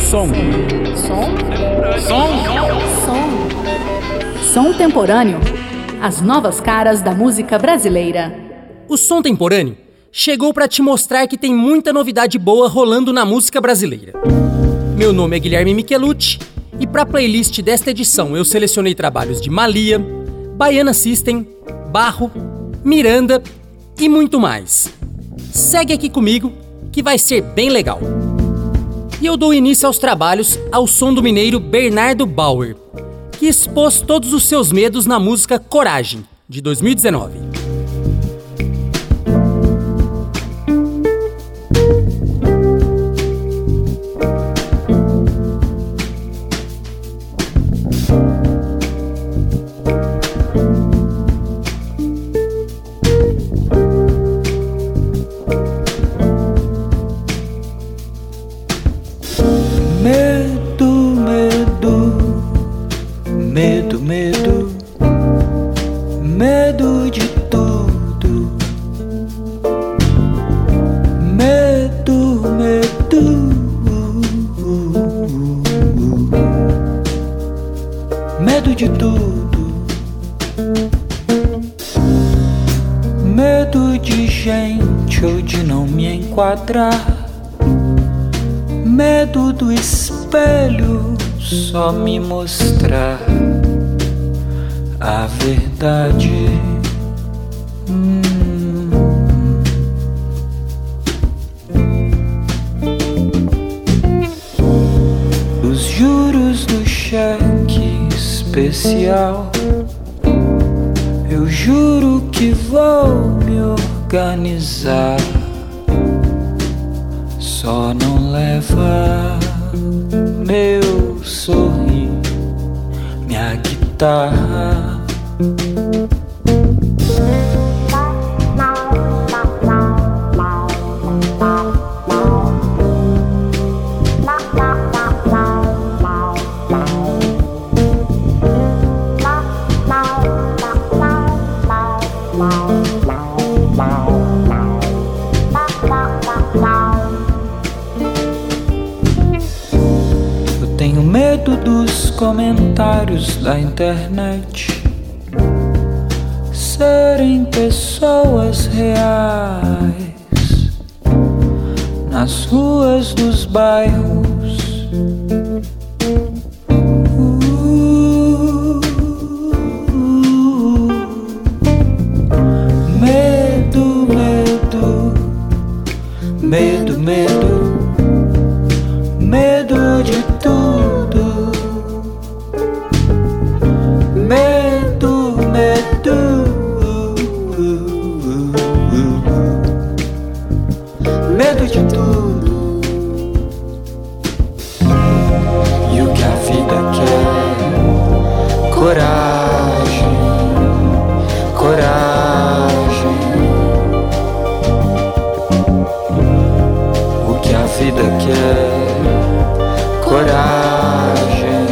Som. Som temporâneo. As novas caras da música brasileira. O Som Temporâneo chegou para te mostrar que tem muita novidade boa rolando na música brasileira. Meu nome é Guilherme Michelucci e para a playlist desta edição eu selecionei trabalhos de Malia, Baiana System, Barro, Miranda e muito mais. Segue aqui comigo que vai ser bem legal. E eu dou início aos trabalhos ao som do mineiro Bernardo Bauer, que expôs todos os seus medos na música Coragem, de 2019. Medo de tudo. Medo de tudo. Medo de gente ou de não me enquadrar. Medo do espelho só me mostrar a verdade. Os juros do cheque especial, eu juro que vou me organizar. Só não leva meu sorrir, minha guitarra. Tenho medo dos comentários da internet serem pessoas reais nas ruas dos bairros. Medo de tudo. Medo de tudo. E o que a vida quer? Coragem. O que a vida quer? Coragem.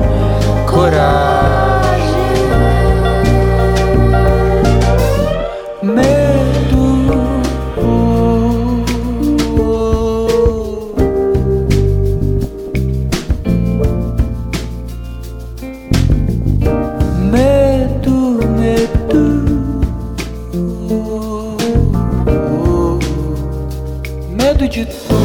Medo de tudo.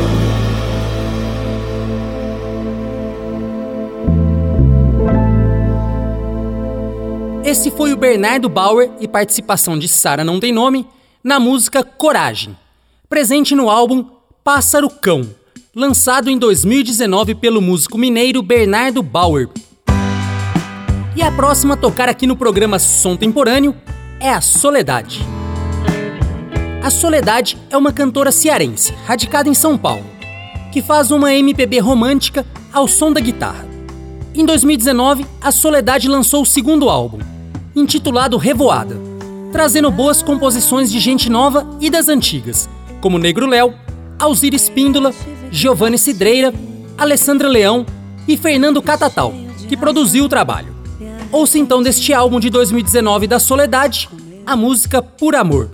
Esse foi o Bernardo Bauer e participação de Sara Não Tem Nome na música Coragem, presente no álbum Pássaro Cão, lançado em 2019 pelo músico mineiro Bernardo Bauer. E a próxima a tocar aqui no programa Som Temporâneo é a Soledade. A Soledade é uma cantora cearense, radicada em São Paulo, que faz uma MPB romântica ao som da guitarra. Em 2019, a Soledade lançou o segundo álbum, intitulado Revoada, trazendo boas composições de gente nova e das antigas, como Negro Léo, Alzira Espíndola, Giovanni Cidreira, Alessandra Leão e Fernando Catatal, que produziu o trabalho. Ouça então deste álbum de 2019 da Soledade, a música Por Amor.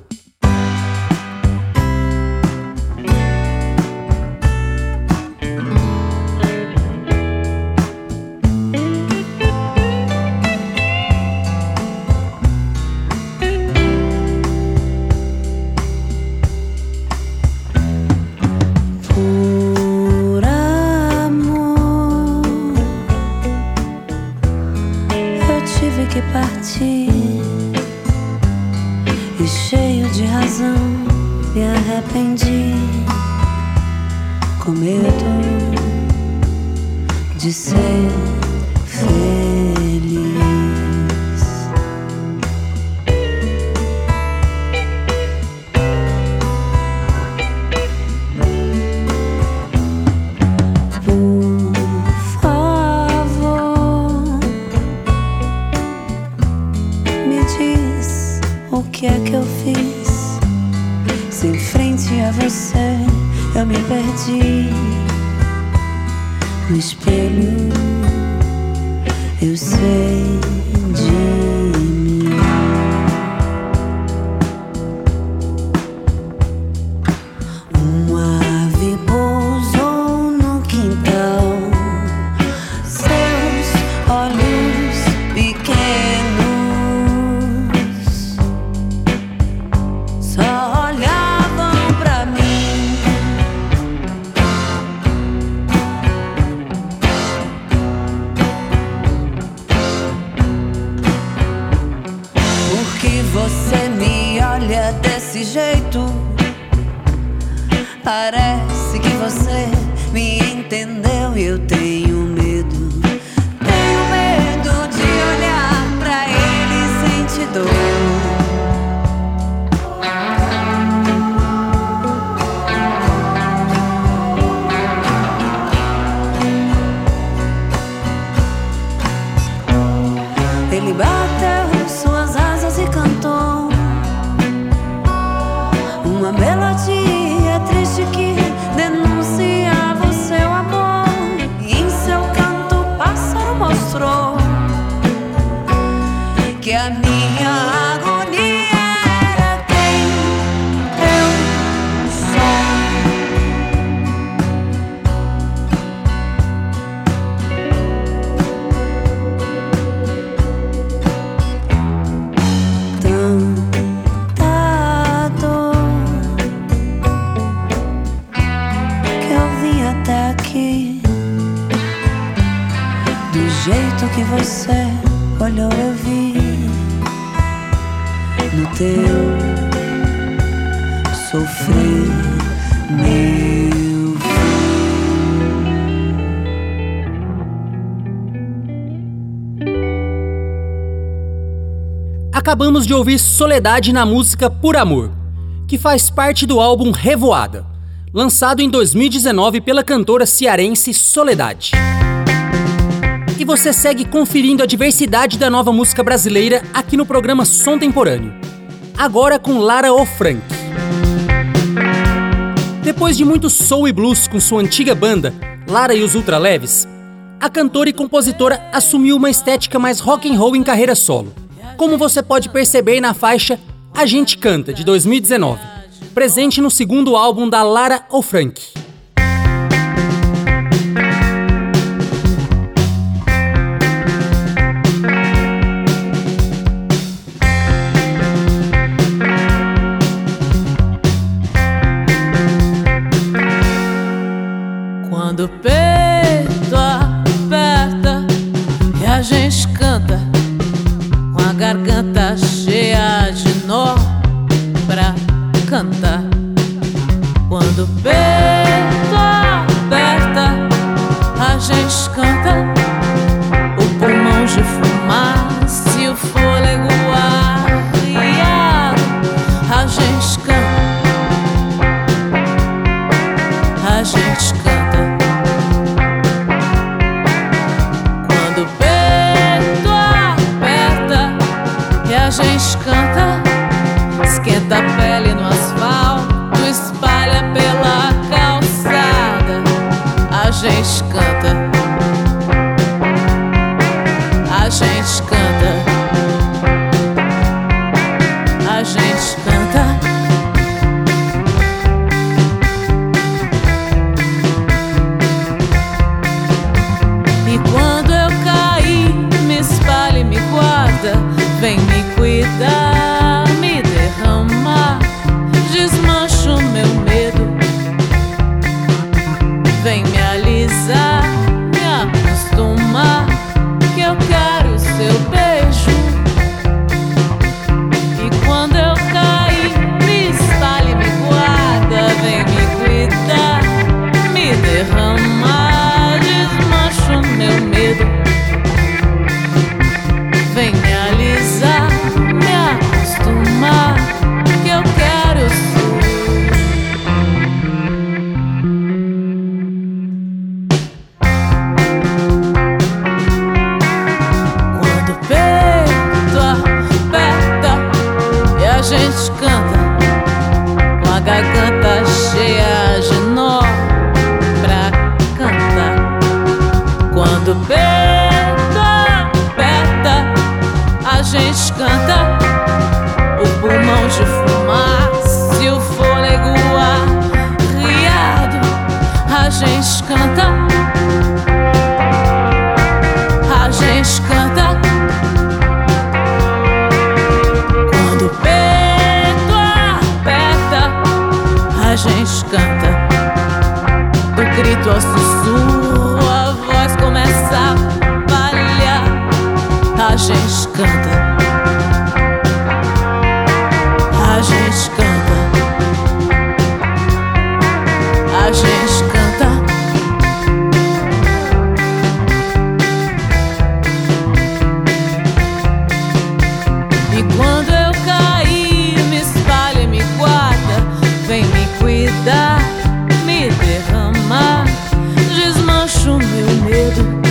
com medo de ser feliz. Por favor, me diz o que é que eu fiz. Se em frente a você eu me perdi no espelho, eu sei de mim. Uma ave pousou no quintal, seus olhos pequenos só olhavam pra mim. Por que você me olha desse jeito? Parece que você me entendeu e eu tenho medo. Tenho medo de olhar pra ele e sentir dor. Ele bateu suas asas e cantou uma melodia triste que denunciava o seu amor. E em seu canto o pássaro mostrou que a minha agonia era quem eu sou. Tanta dor que eu vim até aqui. Do jeito que você olhou eu vi no teu sofrer, meu Acabamos de ouvir Soledade na música Por Amor, que faz parte do álbum Revoada, lançado em 2019 pela cantora cearense Soledade. E você segue conferindo a diversidade da nova música brasileira aqui no programa Som Temporâneo, agora com Lara Ofranque. Depois de muito soul e blues com sua antiga banda, Lara e os Ultraleves, a cantora e compositora assumiu uma estética mais rock and roll em carreira solo, como você pode perceber na faixa A Gente Canta, de 2019, presente no segundo álbum da Lara Ofranque. Quando o peito aperta e a gente canta com a garganta cheia de nó pra cantar. Quando o peito aperta, a gente canta, o pulmão de fumaça e o fôlego arriado. A gente canta, a gente canta. Quando o peito aperta e a gente canta, esquenta a pele no asfalto, espalha pela calçada. A gente canta, a gente canta, a gente canta. E quando eu cair, me espalha e me guarda, vem me cuidar, me derramar, desmancha o meu medo, vem me alisar, me acostumar, que eu quero o seu beijo. E quando eu cair, me espalha e me guarda, vem me cuidar, me A gente canta, a gente canta. Quando o peito aperta, a gente canta. Do grito ao sussurro, a voz começa a falhar. A gente canta, a gente canta, a gente canta. E quando eu cair, me espalha e me guarda. Vem me cuidar, me derramar. Desmancha o meu medo.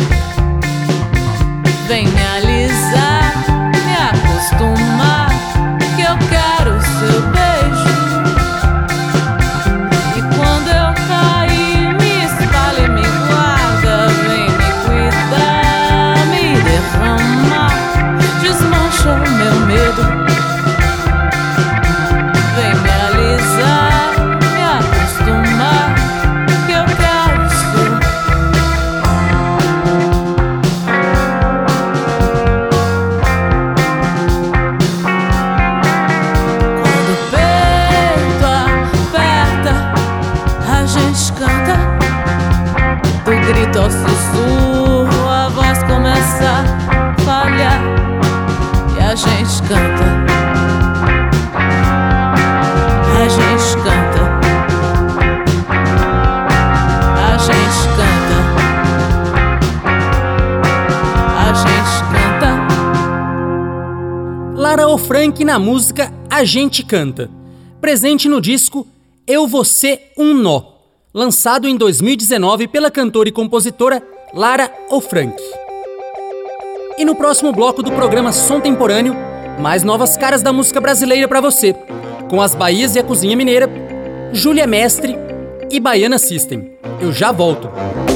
Vem me alisar, me acostumar, que eu quero o seu beijo. E quando eu cair, me espalha e me guarda. Vem me cuidar, me derramar. Desmancha o meu medo. Vem me alisar, me acostumar, que eu quero o seu. Quando o peito aperta, a gente canta. Do grito ao sussurro, a voz começa a falhar. E a gente canta, a gente canta, a gente canta, a gente canta. Lara Ofranque na música A Gente Canta, presente no disco Eu Vou Ser Um Nó, lançado em 2019 pela cantora e compositora Lara Ofranque. E no próximo bloco do programa Som Temporâneo, mais novas caras da música brasileira pra você, com as Bahias e a Cozinha Mineira, Júlia Mestre e Baiana System. Eu já volto.